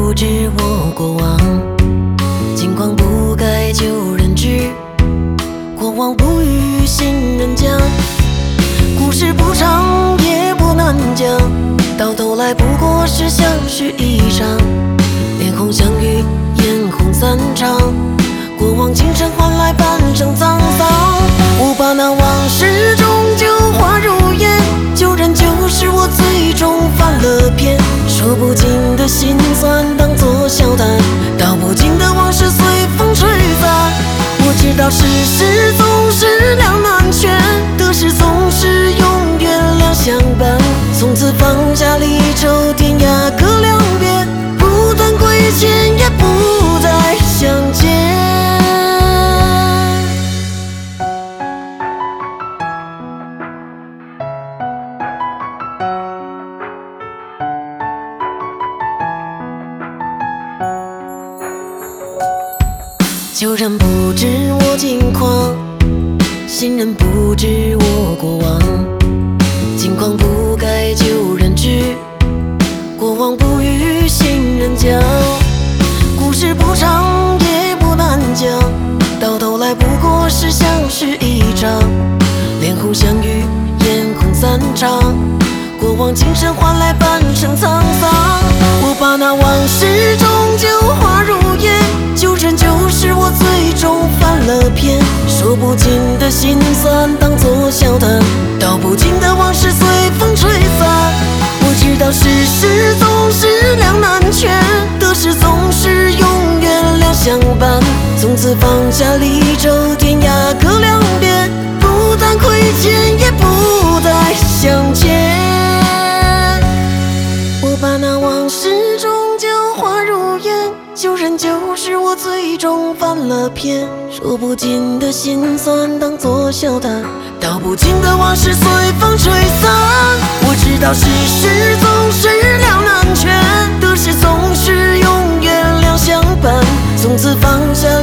不知我过往，近况不该旧人知，过往不与新人讲。故事不长也不难讲，到头来不过是相识一场，脸红相遇，眼红散场，过往今生换来半生沧桑。我把那往事终究化如烟，旧人就是我最终翻了篇，说不尽的心酸当作笑谈，道不尽的往事随风吹散。我知道世事总是两难全，得失总是永远两相伴，从此放下离愁，天涯各两边，不谈归前，也不再相见。旧人不知我近况，新人不知我过往，近况不该旧人知，过往不与新人讲。故事不长也不难讲，到头来不过是相识一场，脸红相遇，眼红散场，过往今生换来半生沧桑。我把那往事终究化如烟，旧人就是我最终翻了篇，说不尽的心酸当作笑谈，道不尽的往事随风吹散。我知道世事总是两难全，得失总是永远两相伴，从此放下离愁，天涯各两边，不谈亏欠，也不再相见。我把那往事终究化如烟，旧人就是我最终翻了篇，说不尽的心酸当作笑谈，道不尽的往事随风吹散。我知道世事总是两难全，得失总是永远两相伴，从此放下